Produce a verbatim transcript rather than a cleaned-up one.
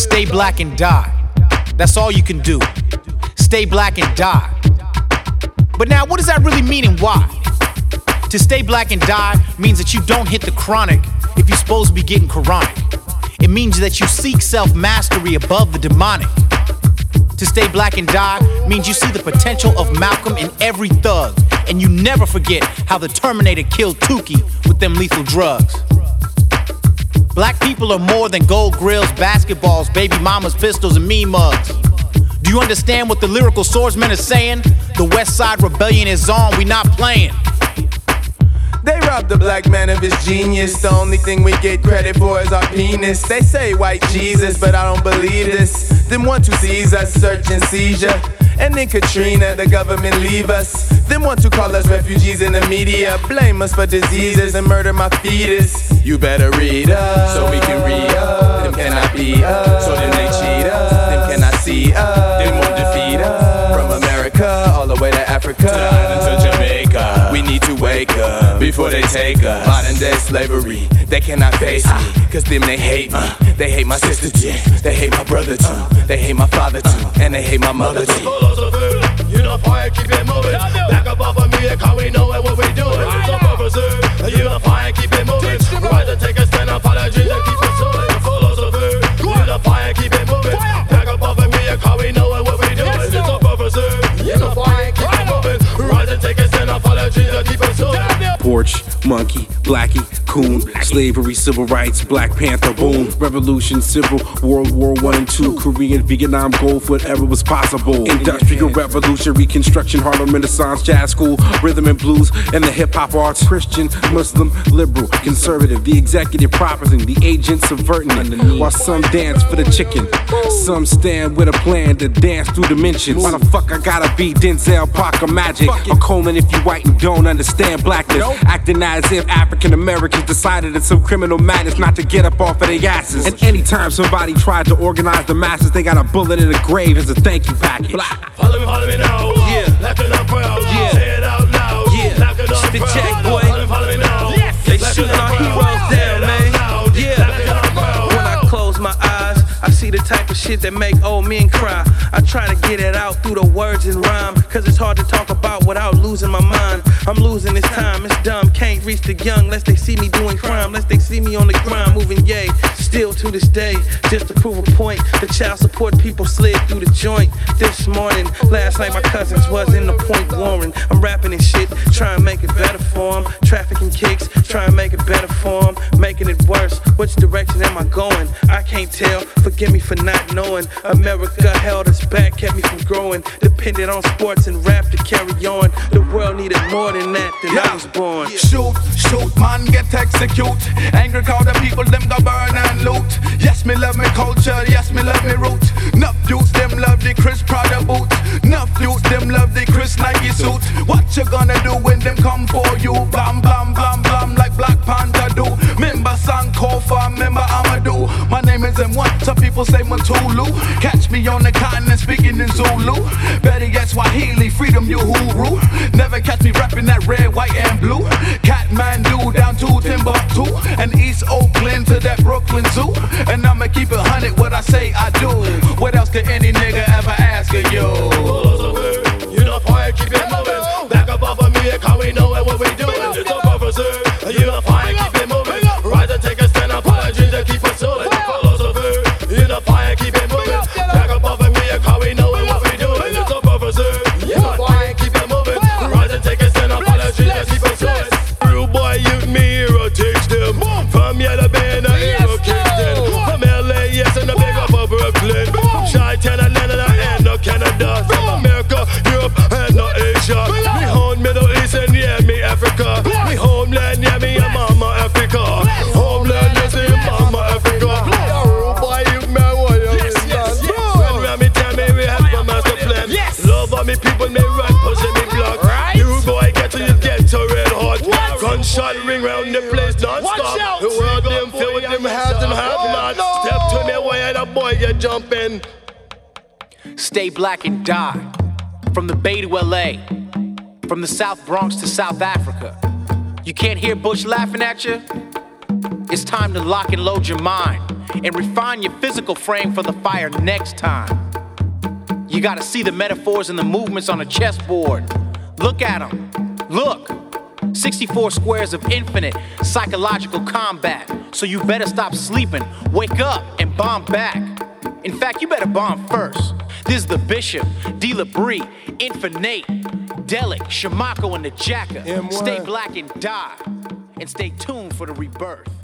Stay black and die. That's all you can do. Stay black and die. But now, what does that really mean and why? To stay black and die means that you don't hit the chronic if you're supposed to be getting chronic. It means that you seek self-mastery above the demonic. To stay black and die means you see the potential of Malcolm in every thug, and you never forget how the Terminator killed Tukey with them lethal drugs. Black people are more than gold grills, basketballs, baby mamas, pistols, and mean mugs. Do you understand what the lyrical swordsmen are saying? The West Side Rebellion is on, we not playing. They robbed the black man of his genius. The only thing we get credit for is our penis. They say white Jesus, but I don't believe this. Them want to seize us, search and seizure. And then Katrina, the government leave us. Them want to call us refugees in the media. Blame us for diseases and murder my fetus. You better read us, so we can read us. Them cannot be us, so then they cheat us. Them cannot see us, them won't defeat us. From America all the way to Africa, to the islands of Jamaica. We need to wake up before they take us. Modern day slavery, they cannot face me, cause them they hate me. They hate my sister too, they hate my brother too, they hate my father too, and they hate my mother too. You know, fire, keep it moving. Back up off of me, cause we know what we doing. It's a purpose, you know, fire, keep it moving. Rise and take a stand, apologies and keep it soaring. Philosopher, you know, fire, keep it moving. Back up off of me, cause we know what we doing. It's a purpose, you know, fire, keep it moving. Rise and take a stand, apologies and keep it soaring. Porch, monkey, blackie, coon, slavery, civil rights, Black Panther, boom, revolution, civil, World War One and Two, Korean, Vietnam, gold, whatever was possible. Industrial revolution, reconstruction, Harlem Renaissance, jazz school, rhythm and blues, and the hip hop arts. Christian, Muslim, liberal, conservative, the executive profiting, the agent subverting it. While some dance for the chicken, some stand with a plan to dance through dimensions. Why the fuck I gotta be Denzel Parker Magic? Or Coleman if you white and don't understand blackness. Acting as if African Americans decided it's some criminal madness not to get up off of their asses. And anytime somebody tried to organize the masses, they got a bullet in the grave as a thank you package. Follow me, follow me now. Yeah. Laughing up proud. Yeah. Say it out loud. Yeah. Laughing up the proud. Jack boy. Follow me, follow me now. Yes. They shooting our heroes down, man. Yeah. When I close my eyes, I see the type of shit that make old men cry. I try to get it out through the words and rhyme, cause it's hard to talk about without losing my mind. I'm losing this time, it's dumb, can't reach the young lest they see me doing crime, lest they see me on the grind moving yay. Still to this day, just to prove a point, the child support people slid through the joint this morning. Last night my cousins was in the Point Warren. I'm rapping and shit, trying to make it better for them. Trafficking kicks, trying to make it better for them. Making it worse, which direction am I going? I can't tell, forgive me for not knowing. America held us back, kept me from growing. Depended on sports and rap to carry on. The world needed more than that, than yeah. I was born. Shoot, shoot, man, get execute. Angry crowd of people, them go burn and loot. Yes, me love me culture, yes, me love me roots. Nuff youths, them love the Chris Prada boots. Nuff youths, them love the Chris Nike suit. What you gonna do when them come for you? Blam, blam, blam, blam, like Black Panther do. Member Sankofa, member Amadou. My name is M one, some people say Matulu. Catch me on the continent speaking in Zulu. Better yet Swahili, freedom Uhuru. Never catch me rapping that red, white and blue. Catmandu down to Timbuktu. And East Oakland to that Brooklyn Zoo. And I'ma keep it hundred what I say I do. What else could any nigga ever ask of you? You know fire, keep it moving. Back up off of me, cause we know what we doing. It's a officer. You know fire, keep it moving. Rise and take a stand, apologies and keep us soaring. You know fire, keep it moving. Back up off of me, cause we know what we doing. It's a officer. You know fire, keep it moving. Rise and take a stand, apologies and keep us soaring. Real boy, youth, me hero, teach them. From Yellow Bay and a hero, Kingston. From L A, yes, and a big up of Brooklyn. From Chi-Town, Atlanta, and no Canada. From America, Europe, and no Asia. Me home, Middle East, and yeah, me Africa. Me homeland, yeah, me and mama Africa. Homeland, yes, and mama Africa. Real boy, youth, me warrior. When we have me tell me we have a master plan. Love of me people, me run, pushing me block. You boy, get to you get to red hot. Gunshot ring round the place non-stop. The world them filled with them hats and half nots. Step to me way and a boy get jumping. Stay black and die. From the Bay to L A, from the South Bronx to South Africa. You can't hear Bush laughing at you? It's time to lock and load your mind and refine your physical frame for the fire next time. You gotta see the metaphors and the movements on a chessboard. Look at them. Look. sixty-four squares of infinite psychological combat. So you better stop sleeping, wake up, and bomb back. In fact, you better bomb first. This is the Bishop, D. Labrie, Infinite, Delic, Shamako, and the Jacka. Stay black and die. And stay tuned for the rebirth.